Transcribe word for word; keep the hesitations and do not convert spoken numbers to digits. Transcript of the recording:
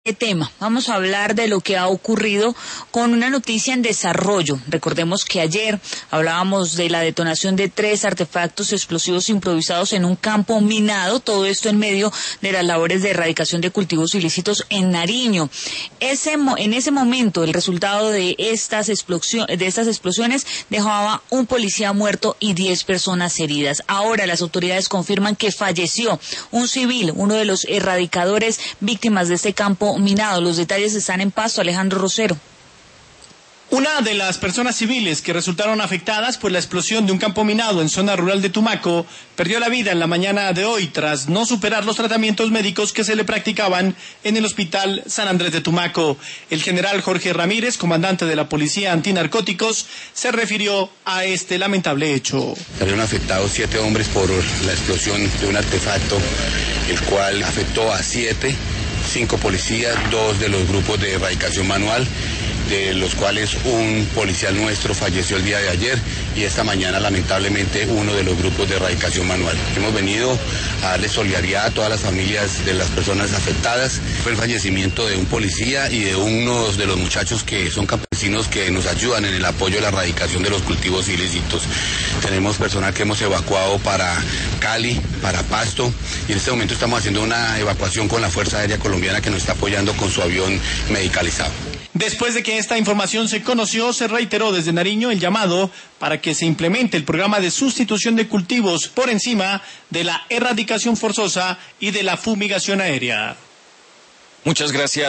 tema. Vamos a hablar de lo que ha ocurrido con una noticia en desarrollo. Recordemos que ayer hablábamos de la detonación de tres artefactos explosivos improvisados en un campo minado, todo esto en medio de las labores de erradicación de cultivos ilícitos en Nariño. Ese, en ese momento el resultado de estas, explosiones, de estas explosiones dejaba un policía muerto y diez personas heridas. Ahora las autoridades confirman que falleció un civil, uno de los erradicadores víctimas de este campo minado. Los detalles están en Pasto. Alejandro Rosero. Una de las personas civiles que resultaron afectadas por la explosión de un campo minado en zona rural de Tumaco perdió la vida en la mañana de hoy tras no superar los tratamientos médicos que se le practicaban en el Hospital San Andrés de Tumaco. El general Jorge Ramírez, comandante de la Policía Antinarcóticos, se refirió a este lamentable hecho. Salieron afectados siete hombres por la explosión de un artefacto, el cual afectó a siete, cinco policías, dos de los grupos de erradicación manual, de los cuales un policial nuestro falleció el día de ayer y esta mañana lamentablemente uno de los grupos de erradicación manual. Hemos venido a darle solidaridad a todas las familias de las personas afectadas. Fue el fallecimiento de un policía y de unos de los muchachos que son campesinos que nos ayudan en el apoyo a la erradicación de los cultivos ilícitos. Tenemos personal que hemos evacuado para Cali, para Pasto, y en este momento estamos haciendo una evacuación con la Fuerza Aérea Colombiana que nos está apoyando con su avión medicalizado. Después de que esta información se conoció, se reiteró desde Nariño el llamado para que se implemente el programa de sustitución de cultivos por encima de la erradicación forzosa y de la fumigación aérea. Muchas gracias.